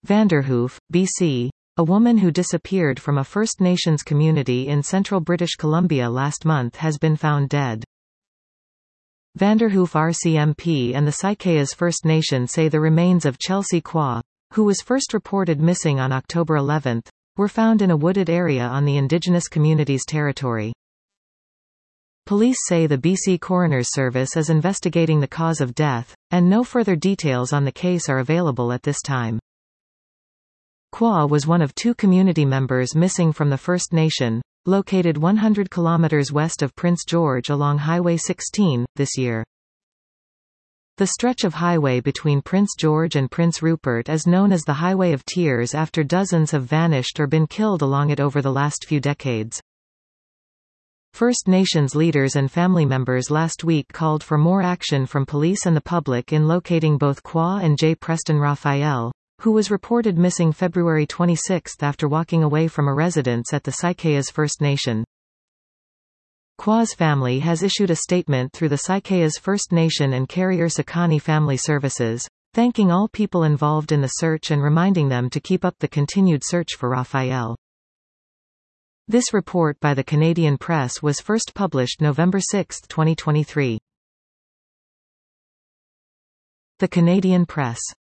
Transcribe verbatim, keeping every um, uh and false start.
Vanderhoof, B C. A woman who disappeared from a First Nations community in central British Columbia last month has been found dead. Vanderhoof R C M P and the Saikeas First Nation say the remains of Chelsea Kwa, who was first reported missing on October eleventh, were found in a wooded area on the Indigenous community's territory. Police say the B C Coroner's Service is investigating the cause of death, and no further details on the case are available at this time. Kwa was one of two community members missing from the First Nation, located one hundred kilometers west of Prince George along Highway sixteen, this year. The stretch of highway between Prince George and Prince Rupert is known as the Highway of Tears after dozens have vanished or been killed along it over the last few decades. First Nations leaders and family members last week called for more action from police and the public in locating both Kwa and J. Preston Raphael, who was reported missing February twenty-sixth after walking away from a residence at the Saikeas First Nation. Kwa's family has issued a statement through the Saikeas First Nation and Carrier Sakani Family Services, thanking all people involved in the search and reminding them to keep up the continued search for Raphael. This report by the Canadian Press was first published November sixth, twenty twenty-three. The Canadian Press.